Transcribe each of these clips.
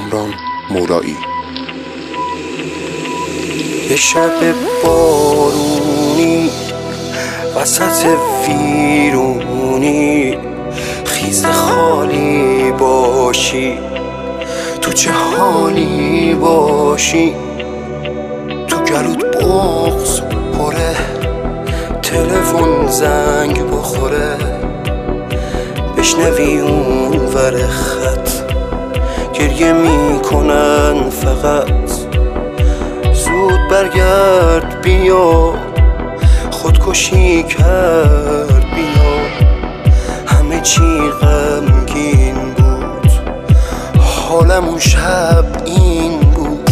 کامران مولایی. یه شب بارونی وسط ویرونی، خیز خالی باشی تو چه حالی باشی، تو گلوت بغض پره، تلفن زنگ بخوره، بشنوی اون ور خط گریه میکنن فقط، زود برگرد بیا خودکشی کرد بیا، همه چی غمگین بود، حالم اون شب این بود.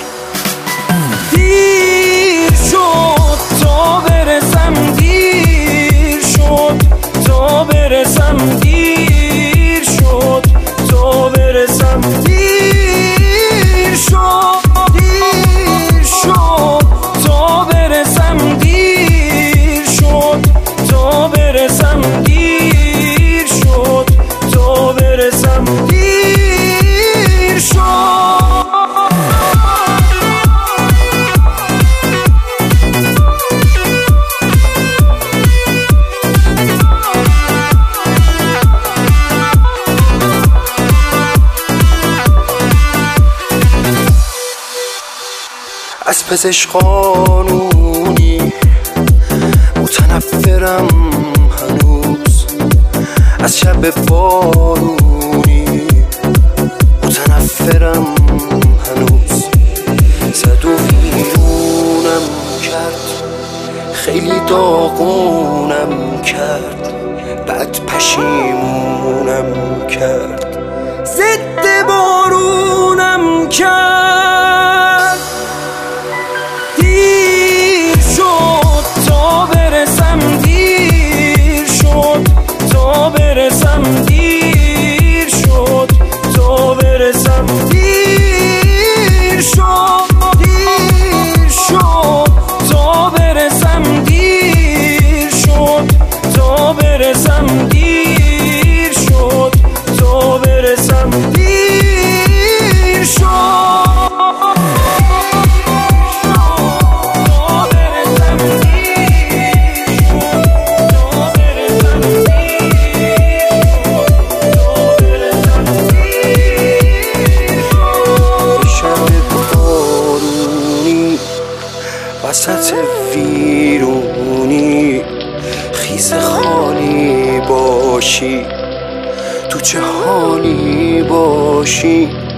دیر شد تا برسم، دیر شد تا برسم، دیر شد تا برسم، دیر شد دیر شد تا برسم، دیر شد تا برسم، دیر شد تا برسم، دیر شد. از پزشک قانونی متنفرم هنوز، از شب بارونی متنفرم هنوز، زد و ویرونم کرد، خیلی داغونم کرد، بعد پشیمونم کرد، ضد بارونم کرد. برسم دیر شد تا برسم، دیر شد دیر شد تا برسم، دیر شد تا برسم، دیر شد تا برسم، دیر شد. وسط ویرونی خیز خالی باشی، تو چه حالی باشی،